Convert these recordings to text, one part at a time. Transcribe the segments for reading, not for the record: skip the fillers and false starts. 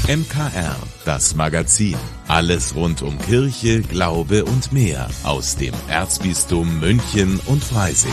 MKR, das Magazin. Alles rund um Kirche, Glaube und mehr aus dem Erzbistum München und Freising.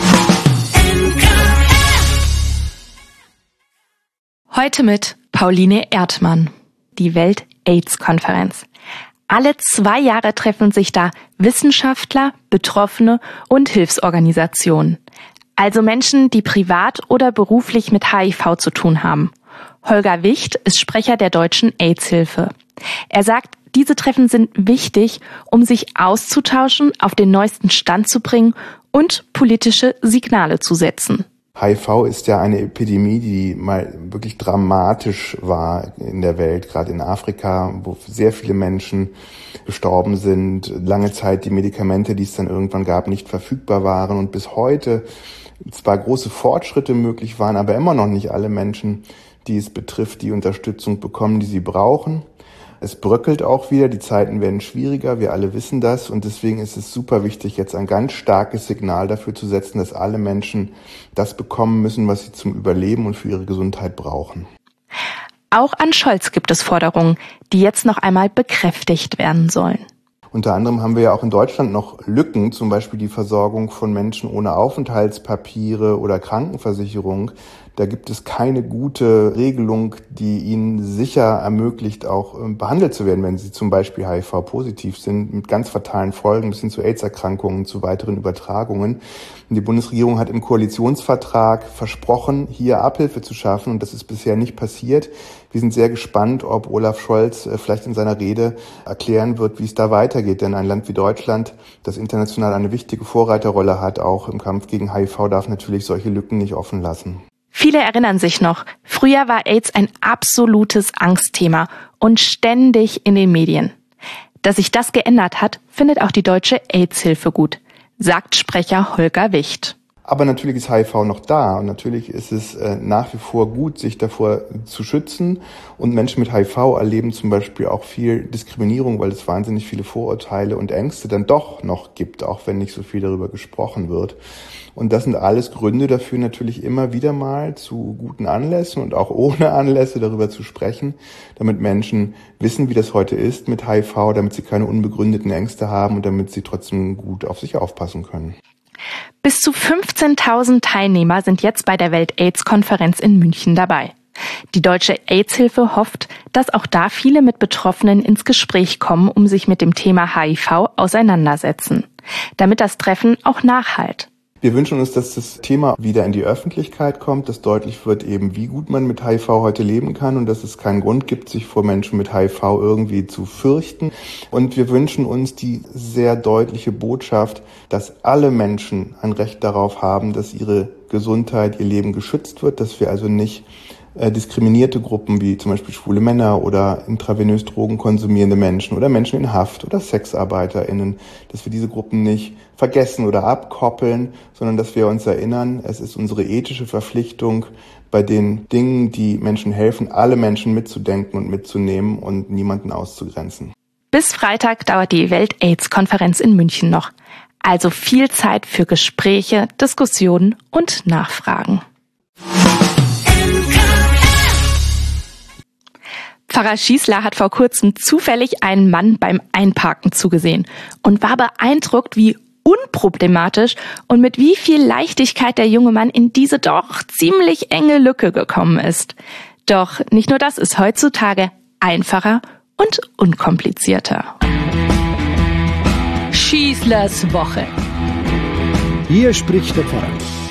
Heute mit Pauline Erdmann, die Welt-AIDS-Konferenz. Alle 2 Jahre treffen sich da Wissenschaftler, Betroffene und Hilfsorganisationen. Also Menschen, die privat oder beruflich mit HIV zu tun haben. Holger Wicht ist Sprecher der Deutschen AIDS-Hilfe. Er sagt, diese Treffen sind wichtig, um sich auszutauschen, auf den neuesten Stand zu bringen und politische Signale zu setzen. HIV ist ja eine Epidemie, die mal wirklich dramatisch war in der Welt, gerade in Afrika, wo sehr viele Menschen gestorben sind, lange Zeit die Medikamente, die es dann irgendwann gab, nicht verfügbar waren und bis heute zwar große Fortschritte möglich waren, aber immer noch nicht alle Menschen, die es betrifft, die Unterstützung bekommen, die sie brauchen. Es bröckelt auch wieder, die Zeiten werden schwieriger, wir alle wissen das und deswegen ist es super wichtig, jetzt ein ganz starkes Signal dafür zu setzen, dass alle Menschen das bekommen müssen, was sie zum Überleben und für ihre Gesundheit brauchen. Auch an Scholz gibt es Forderungen, die jetzt noch einmal bekräftigt werden sollen. Unter anderem haben wir ja auch in Deutschland noch Lücken, zum Beispiel die Versorgung von Menschen ohne Aufenthaltspapiere oder Krankenversicherung. Da gibt es keine gute Regelung, die ihnen sicher ermöglicht, auch behandelt zu werden, wenn sie zum Beispiel HIV-positiv sind, mit ganz fatalen Folgen bis hin zu AIDS-Erkrankungen, zu weiteren Übertragungen. Und die Bundesregierung hat im Koalitionsvertrag versprochen, hier Abhilfe zu schaffen und das ist bisher nicht passiert. Wir sind sehr gespannt, ob Olaf Scholz vielleicht in seiner Rede erklären wird, wie es da weitergeht. Denn ein Land wie Deutschland, das international eine wichtige Vorreiterrolle hat, auch im Kampf gegen HIV, darf natürlich solche Lücken nicht offen lassen. Viele erinnern sich noch, früher war AIDS ein absolutes Angstthema und ständig in den Medien. Dass sich das geändert hat, findet auch die Deutsche AIDS-Hilfe gut, sagt Sprecher Holger Wicht. Aber natürlich ist HIV noch da und natürlich ist es nach wie vor gut, sich davor zu schützen. Und Menschen mit HIV erleben zum Beispiel auch viel Diskriminierung, weil es wahnsinnig viele Vorurteile und Ängste dann doch noch gibt, auch wenn nicht so viel darüber gesprochen wird. Und das sind alles Gründe dafür, natürlich immer wieder mal zu guten Anlässen und auch ohne Anlässe darüber zu sprechen, damit Menschen wissen, wie das heute ist mit HIV, damit sie keine unbegründeten Ängste haben und damit sie trotzdem gut auf sich aufpassen können. Bis zu 15.000 Teilnehmer sind jetzt bei der Welt-AIDS-Konferenz in München dabei. Die Deutsche AIDS-Hilfe hofft, dass auch da viele mit Betroffenen ins Gespräch kommen, um sich mit dem Thema HIV auseinandersetzen, damit das Treffen auch nachhallt. Wir wünschen uns, dass das Thema wieder in die Öffentlichkeit kommt, dass deutlich wird eben, wie gut man mit HIV heute leben kann und dass es keinen Grund gibt, sich vor Menschen mit HIV irgendwie zu fürchten. Und wir wünschen uns die sehr deutliche Botschaft, dass alle Menschen ein Recht darauf haben, dass ihre Gesundheit, ihr Leben geschützt wird, dass wir also nicht diskriminierte Gruppen wie zum Beispiel schwule Männer oder intravenös Drogen konsumierende Menschen oder Menschen in Haft oder SexarbeiterInnen, dass wir diese Gruppen nicht vergessen oder abkoppeln, sondern dass wir uns erinnern, es ist unsere ethische Verpflichtung, bei den Dingen, die Menschen helfen, alle Menschen mitzudenken und mitzunehmen und niemanden auszugrenzen. Bis Freitag dauert die Welt-AIDS-Konferenz in München noch. Also viel Zeit für Gespräche, Diskussionen und Nachfragen. Pfarrer Schießler hat vor kurzem zufällig einen Mann beim Einparken zugesehen und war beeindruckt, wie unproblematisch und mit wie viel Leichtigkeit der junge Mann in diese doch ziemlich enge Lücke gekommen ist. Doch nicht nur das ist heutzutage einfacher und unkomplizierter. Schießlers Woche. Hier spricht der Pfarrer.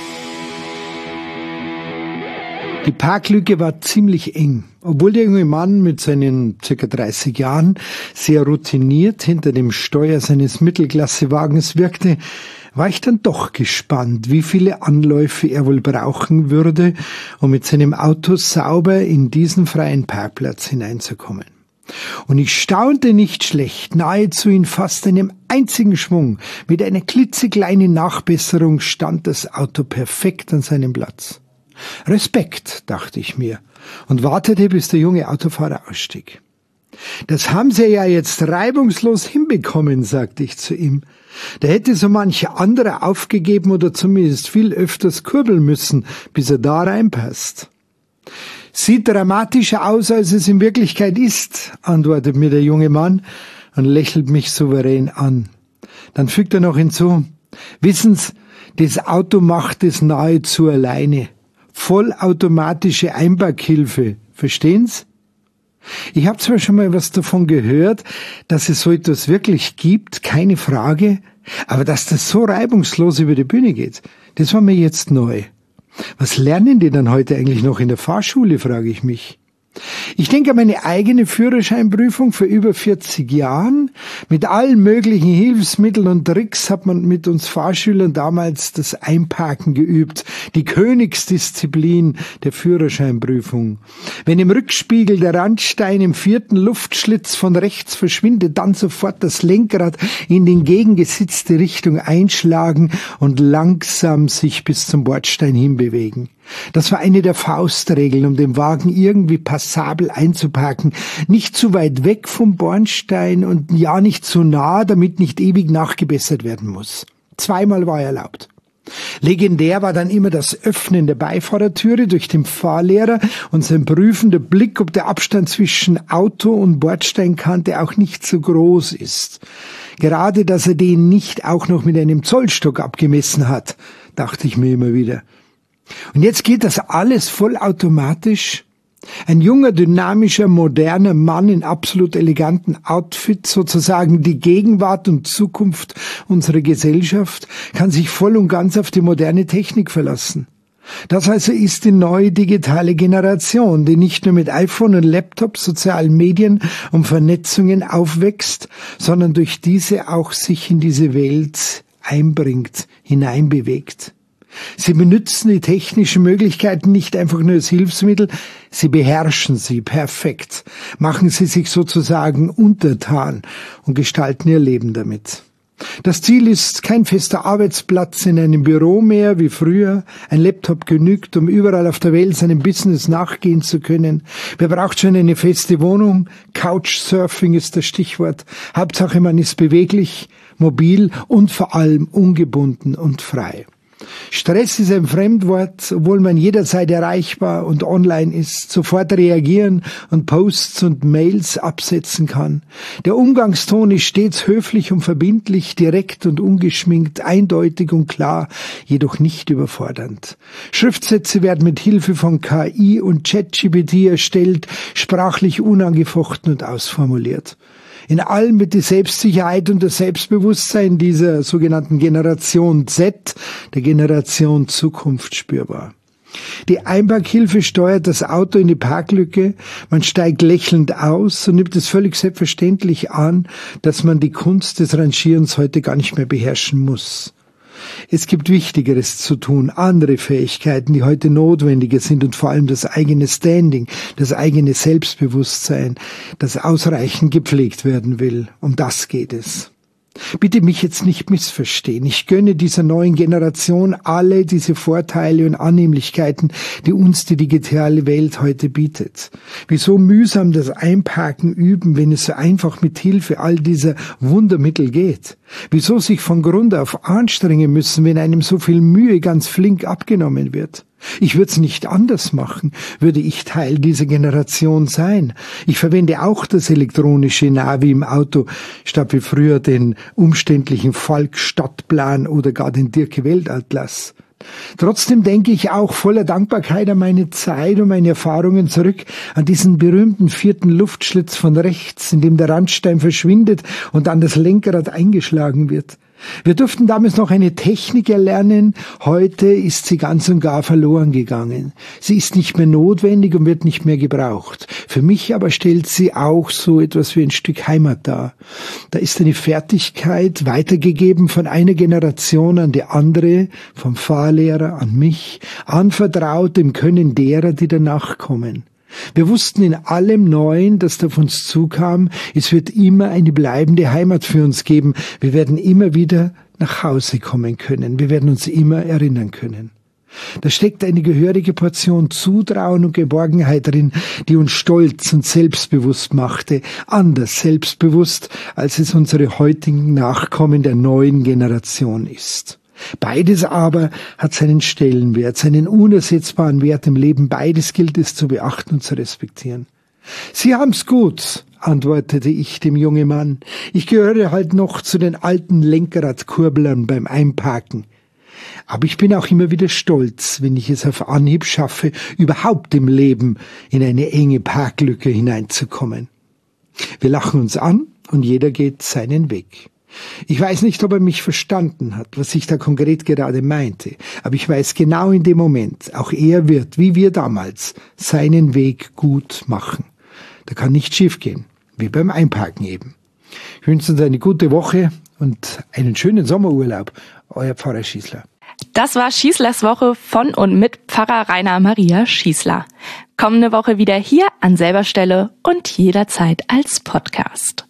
Die Parklücke war ziemlich eng. Obwohl der junge Mann mit seinen ca. 30 Jahren sehr routiniert hinter dem Steuer seines Mittelklassewagens wirkte, war ich dann doch gespannt, wie viele Anläufe er wohl brauchen würde, um mit seinem Auto sauber in diesen freien Parkplatz hineinzukommen. Und ich staunte nicht schlecht, nahezu in fast einem einzigen Schwung, mit einer klitzekleinen Nachbesserung stand das Auto perfekt an seinem Platz. Respekt, dachte ich mir und wartete, bis der junge Autofahrer ausstieg. Das haben Sie ja jetzt reibungslos hinbekommen, sagte ich zu ihm. Da hätte so mancher anderer aufgegeben oder zumindest viel öfters kurbeln müssen, bis er da reinpasst. Sieht dramatischer aus, als es in Wirklichkeit ist, antwortet mir der junge Mann und lächelt mich souverän an. Dann fügt er noch hinzu, wissen Sie, das Auto macht es nahezu alleine. Vollautomatische Einparkhilfe, verstehen Sie? Ich habe zwar schon mal was davon gehört, dass es so etwas wirklich gibt, keine Frage, aber dass das so reibungslos über die Bühne geht, das war mir jetzt neu. Was lernen die dann heute eigentlich noch in der Fahrschule, frage ich mich. Ich denke an meine eigene Führerscheinprüfung vor über 40 Jahren. Mit allen möglichen Hilfsmitteln und Tricks hat man mit uns Fahrschülern damals das Einparken geübt. Die Königsdisziplin der Führerscheinprüfung. Wenn im Rückspiegel der Randstein im 4. Luftschlitz von rechts verschwindet, dann sofort das Lenkrad in den gegengesetzte Richtung einschlagen und langsam sich bis zum Bordstein hinbewegen. Das war eine der Faustregeln, um den Wagen irgendwie passabel einzuparken. Nicht zu weit weg vom Bornstein und ja nicht zu nah, damit nicht ewig nachgebessert werden muss. 2-mal war erlaubt. Legendär war dann immer das Öffnen der Beifahrertüre durch den Fahrlehrer und sein prüfender Blick, ob der Abstand zwischen Auto und Bordsteinkante auch nicht so groß ist. Gerade, dass er den nicht auch noch mit einem Zollstock abgemessen hat, dachte ich mir immer wieder. Und jetzt geht das alles vollautomatisch. Ein junger, dynamischer, moderner Mann in absolut eleganten Outfit, sozusagen die Gegenwart und Zukunft unserer Gesellschaft, kann sich voll und ganz auf die moderne Technik verlassen. Das also ist die neue digitale Generation, die nicht nur mit iPhone und Laptop, sozialen Medien und Vernetzungen aufwächst, sondern durch diese auch sich in diese Welt einbringt, hineinbewegt. Sie benutzen die technischen Möglichkeiten nicht einfach nur als Hilfsmittel, sie beherrschen sie perfekt, machen sie sich sozusagen untertan und gestalten ihr Leben damit. Das Ziel ist kein fester Arbeitsplatz in einem Büro mehr wie früher. Ein Laptop genügt, um überall auf der Welt seinem Business nachgehen zu können. Wer braucht schon eine feste Wohnung? Couchsurfing ist das Stichwort. Hauptsache man ist beweglich, mobil und vor allem ungebunden und frei. Stress ist ein Fremdwort, obwohl man jederzeit erreichbar und online ist, sofort reagieren und Posts und Mails absetzen kann. Der Umgangston ist stets höflich und verbindlich, direkt und ungeschminkt, eindeutig und klar, jedoch nicht überfordernd. Schriftsätze werden mit Hilfe von KI und ChatGPT erstellt, sprachlich unangefochten und ausformuliert. In allem wird die Selbstsicherheit und das Selbstbewusstsein dieser sogenannten Generation Z, der Generation Zukunft, spürbar. Die Einparkhilfe steuert das Auto in die Parklücke, man steigt lächelnd aus und nimmt es völlig selbstverständlich an, dass man die Kunst des Rangierens heute gar nicht mehr beherrschen muss. Es gibt Wichtigeres zu tun, andere Fähigkeiten, die heute notwendiger sind und vor allem das eigene Standing, das eigene Selbstbewusstsein, das ausreichend gepflegt werden will. Um das geht es. Bitte mich jetzt nicht missverstehen. Ich gönne dieser neuen Generation alle diese Vorteile und Annehmlichkeiten, die uns die digitale Welt heute bietet. Wieso mühsam das Einparken üben, wenn es so einfach mit Hilfe all dieser Wundermittel geht? Wieso sich von Grund auf anstrengen müssen, wenn einem so viel Mühe ganz flink abgenommen wird? Ich würde es nicht anders machen, würde ich Teil dieser Generation sein. Ich verwende auch das elektronische Navi im Auto, statt wie früher den umständlichen Falk-Stadtplan oder gar den Dirke-Weltatlas. Trotzdem denke ich auch voller Dankbarkeit an meine Zeit und meine Erfahrungen zurück, an diesen berühmten 4. Luftschlitz von rechts, in dem der Randstein verschwindet und dann das Lenkrad eingeschlagen wird. Wir durften damals noch eine Technik erlernen, heute ist sie ganz und gar verloren gegangen. Sie ist nicht mehr notwendig und wird nicht mehr gebraucht. Für mich aber stellt sie auch so etwas wie ein Stück Heimat dar. Da ist eine Fertigkeit weitergegeben von einer Generation an die andere, vom Fahrlehrer an mich, anvertraut dem Können derer, die danach kommen. Wir wussten in allem Neuen, das auf uns zukam, es wird immer eine bleibende Heimat für uns geben. Wir werden immer wieder nach Hause kommen können. Wir werden uns immer erinnern können. Da steckt eine gehörige Portion Zutrauen und Geborgenheit drin, die uns stolz und selbstbewusst machte, anders selbstbewusst, als es unsere heutigen Nachkommen der neuen Generation ist. Beides aber hat seinen Stellenwert, seinen unersetzbaren Wert im Leben. Beides gilt es zu beachten und zu respektieren. Sie haben's gut, antwortete ich dem jungen Mann. Ich gehöre halt noch zu den alten Lenkradkurblern beim Einparken. Aber ich bin auch immer wieder stolz, wenn ich es auf Anhieb schaffe, überhaupt im Leben in eine enge Parklücke hineinzukommen. Wir lachen uns an und jeder geht seinen Weg. Ich weiß nicht, ob er mich verstanden hat, was ich da konkret gerade meinte, aber ich weiß genau in dem Moment, auch er wird, wie wir damals, seinen Weg gut machen. Da kann nichts schiefgehen, wie beim Einparken eben. Ich wünsche uns eine gute Woche und einen schönen Sommerurlaub. Euer Pfarrer Schießler. Das war Schießlers Woche von und mit Pfarrer Rainer Maria Schießler. Kommende Woche wieder hier an selber Stelle und jederzeit als Podcast.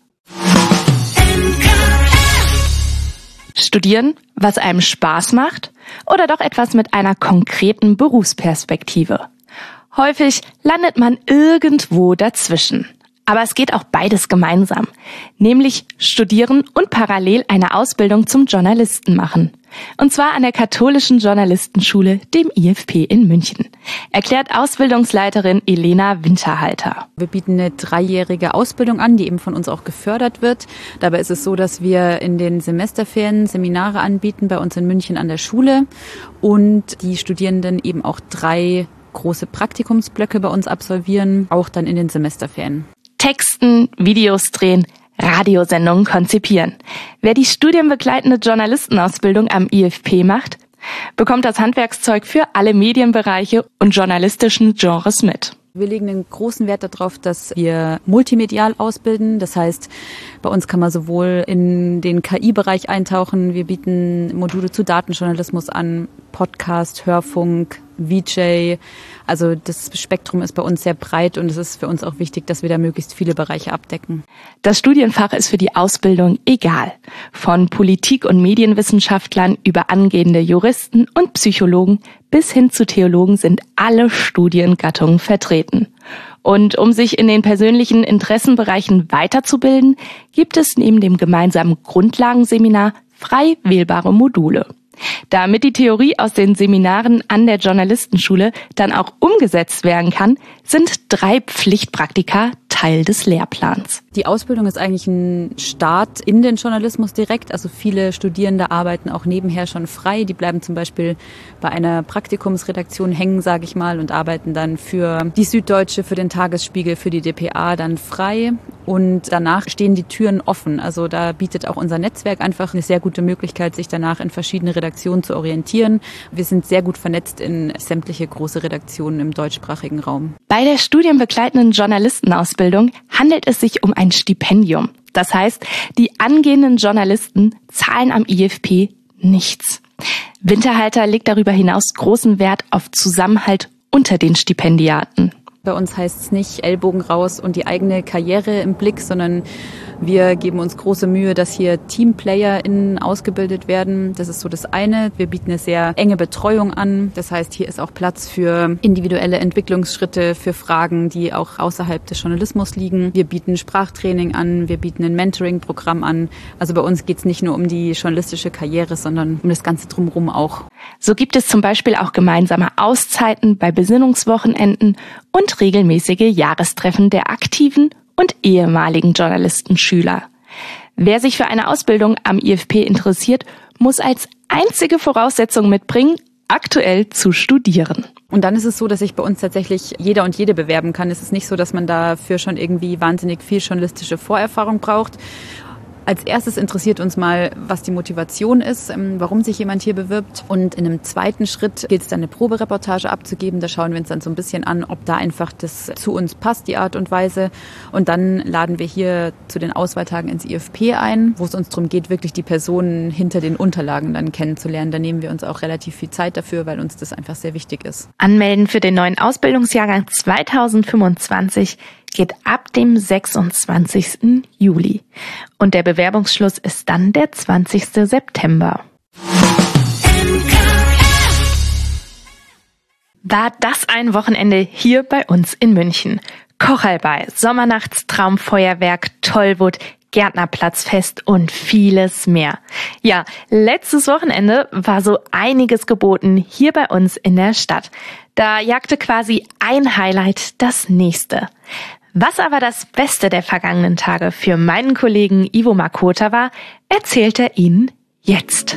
Studieren, was einem Spaß macht oder doch etwas mit einer konkreten Berufsperspektive? Häufig landet man irgendwo dazwischen. Aber es geht auch beides gemeinsam, nämlich studieren und parallel eine Ausbildung zum Journalisten machen. Und zwar an der Katholischen Journalistenschule, dem IFP in München, erklärt Ausbildungsleiterin Elena Winterhalter. Wir bieten eine 3-jährige Ausbildung an, die eben von uns auch gefördert wird. Dabei ist es so, dass wir in den Semesterferien Seminare anbieten bei uns in München an der Schule und die Studierenden eben auch 3 große Praktikumsblöcke bei uns absolvieren, auch dann in den Semesterferien. Texten, Videos drehen, Radiosendungen konzipieren. Wer die studienbegleitende Journalistenausbildung am IFP macht, bekommt das Handwerkszeug für alle Medienbereiche und journalistischen Genres mit. Wir legen einen großen Wert darauf, dass wir multimedial ausbilden. Das heißt, bei uns kann man sowohl in den KI-Bereich eintauchen. Wir bieten Module zu Datenjournalismus an, Podcast, Hörfunk, VJ. Also das Spektrum ist bei uns sehr breit und es ist für uns auch wichtig, dass wir da möglichst viele Bereiche abdecken. Das Studienfach ist für die Ausbildung egal. Von Politik- und Medienwissenschaftlern über angehende Juristen und Psychologen bis hin zu Theologen sind alle Studiengattungen vertreten. Und um sich in den persönlichen Interessenbereichen weiterzubilden, gibt es neben dem gemeinsamen Grundlagenseminar frei wählbare Module. Damit die Theorie aus den Seminaren an der Journalistenschule dann auch umgesetzt werden kann, sind 3 Pflichtpraktika Teil des Lehrplans. Die Ausbildung ist eigentlich ein Start in den Journalismus direkt. Also viele Studierende arbeiten auch nebenher schon frei. Die bleiben zum Beispiel bei einer Praktikumsredaktion hängen, sage ich mal, und arbeiten dann für die Süddeutsche, für den Tagesspiegel, für die dpa dann frei. Und danach stehen die Türen offen. Also da bietet auch unser Netzwerk einfach eine sehr gute Möglichkeit, sich danach in verschiedene Redaktionen zu orientieren. Wir sind sehr gut vernetzt in sämtliche große Redaktionen im deutschsprachigen Raum. Bei der studienbegleitenden Journalistenausbildung handelt es sich um ein Stipendium. Das heißt, die angehenden Journalisten zahlen am IFP nichts. Winterhalter legt darüber hinaus großen Wert auf Zusammenhalt unter den Stipendiaten. Bei uns heißt es nicht Ellbogen raus und die eigene Karriere im Blick, sondern wir geben uns große Mühe, dass hier TeamplayerInnen ausgebildet werden. Das ist so das eine. Wir bieten eine sehr enge Betreuung an. Das heißt, hier ist auch Platz für individuelle Entwicklungsschritte, für Fragen, die auch außerhalb des Journalismus liegen. Wir bieten Sprachtraining an, wir bieten ein Mentoring-Programm an. Also bei uns geht es nicht nur um die journalistische Karriere, sondern um das Ganze drumherum auch. So gibt es zum Beispiel auch gemeinsame Auszeiten bei Besinnungswochenenden und regelmäßige Jahrestreffen der aktiven und ehemaligen Journalistenschüler. Wer sich für eine Ausbildung am IFP interessiert, muss als einzige Voraussetzung mitbringen, aktuell zu studieren. Und dann ist es so, dass sich bei uns tatsächlich jeder und jede bewerben kann. Es ist nicht so, dass man dafür schon irgendwie wahnsinnig viel journalistische Vorerfahrung braucht. Als erstes interessiert uns mal, was die Motivation ist, warum sich jemand hier bewirbt. Und in einem zweiten Schritt gilt es dann, eine Probereportage abzugeben. Da schauen wir uns dann so ein bisschen an, ob da einfach das zu uns passt, die Art und Weise. Und dann laden wir hier zu den Auswahltagen ins IFP ein, wo es uns darum geht, wirklich die Personen hinter den Unterlagen dann kennenzulernen. Da nehmen wir uns auch relativ viel Zeit dafür, weil uns das einfach sehr wichtig ist. Anmelden für den neuen Ausbildungsjahrgang 2025 geht ab dem 26. Juli. Und der Bewerbungsschluss ist dann der 20. September. War das ein Wochenende hier bei uns in München? Kochsalbei, Sommernachtstraum, Feuerwerk, Tollwut, Gärtnerplatzfest und vieles mehr. Ja, letztes Wochenende war so einiges geboten hier bei uns in der Stadt. Da jagte quasi ein Highlight das nächste. Was aber das Beste der vergangenen Tage für meinen Kollegen Ivo Makota war, erzählt er Ihnen jetzt.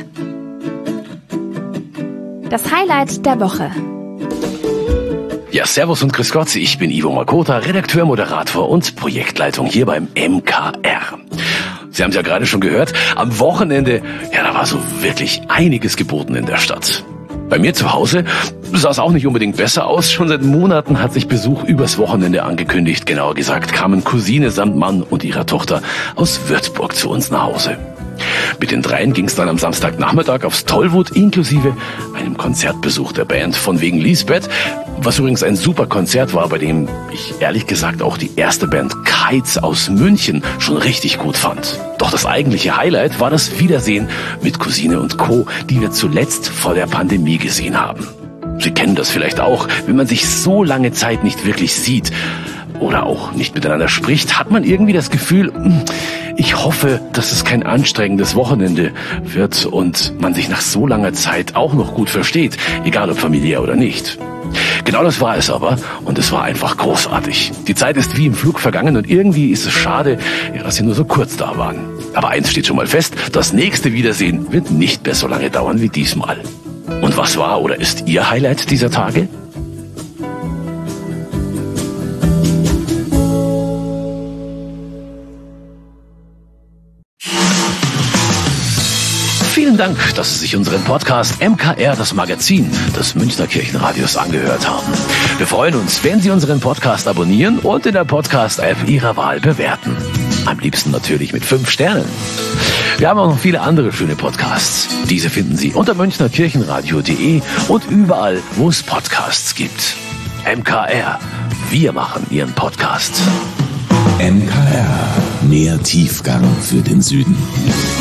Das Highlight der Woche. Ja, servus und grüß Gott, ich bin Ivo Makota, Redakteur, Moderator und Projektleitung hier beim MKR. Sie haben es ja gerade schon gehört, am Wochenende, ja, da war so wirklich einiges geboten in der Stadt. Bei mir zu Hause sah es auch nicht unbedingt besser aus. Schon seit Monaten hat sich Besuch übers Wochenende angekündigt. Genauer gesagt kamen Cousine samt Mann und ihrer Tochter aus Würzburg zu uns nach Hause. Mit den dreien ging es dann am Samstagnachmittag aufs Tollwood inklusive einem Konzertbesuch der Band von wegen Lisbeth, was übrigens ein super Konzert war, bei dem ich ehrlich gesagt auch die erste Band Kites aus München schon richtig gut fand. Doch das eigentliche Highlight war das Wiedersehen mit Cousine und Co., die wir zuletzt vor der Pandemie gesehen haben. Sie kennen das vielleicht auch, wenn man sich so lange Zeit nicht wirklich sieht oder auch nicht miteinander spricht, hat man irgendwie das Gefühl, ich hoffe, dass es kein anstrengendes Wochenende wird und man sich nach so langer Zeit auch noch gut versteht, egal ob familiär oder nicht. Genau das war es aber und es war einfach großartig. Die Zeit ist wie im Flug vergangen und irgendwie ist es schade, dass sie nur so kurz da waren. Aber eins steht schon mal fest, das nächste Wiedersehen wird nicht mehr so lange dauern wie diesmal. Und was war oder ist Ihr Highlight dieser Tage? Vielen Dank, dass Sie sich unseren Podcast MKR, das Magazin des Münchner Kirchenradios, angehört haben. Wir freuen uns, wenn Sie unseren Podcast abonnieren und in der Podcast-App Ihrer Wahl bewerten. Am liebsten natürlich mit 5 Sternen. Wir haben auch noch viele andere schöne Podcasts. Diese finden Sie unter münchnerkirchenradio.de und überall, wo es Podcasts gibt. MKR, wir machen Ihren Podcast. MKR, mehr Tiefgang für den Süden.